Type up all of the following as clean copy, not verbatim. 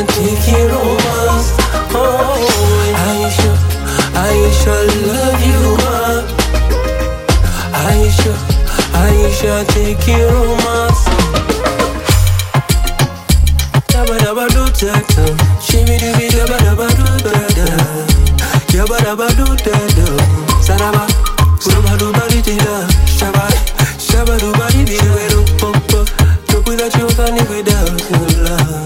take it romance. Oh, Aisha, love you, Aisha, take it romance. Dabba dabba do da da, shimmy dibby dabba dabba do da da, yabba dabba do da da, saraba, suraba do bari da, shabba do bari da, do pop pop, look without you can't live without your love.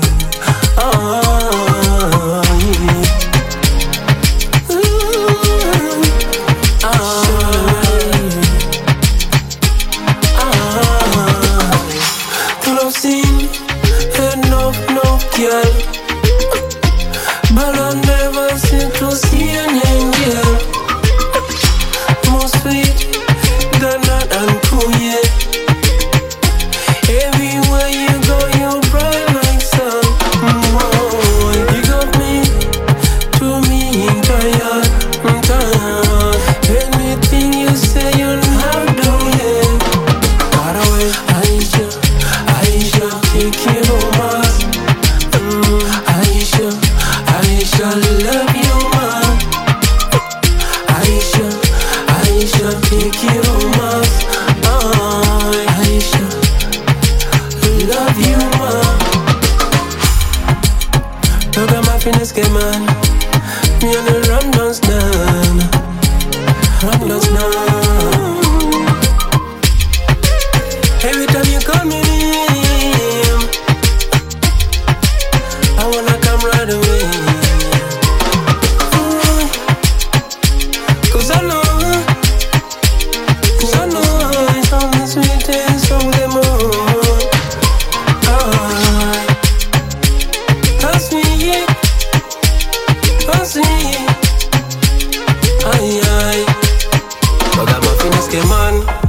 Girl, but I never seem to see an angel more sweet than that and cool, yeah. Everywhere you go, you're bright like sun. Oh, you got me to me tired. Anything you say, you'll have to, yeah. Far away, Aisha, take it over. Aisha, love you, man. Aisha, take it romance. Aisha, love you, man. Look at my fitness game, man. Me and the rum dance down. Every time you call me name, I wanna come right away. Cause I know it's all the sweetest of them all. Trust me, I got my fitness game on.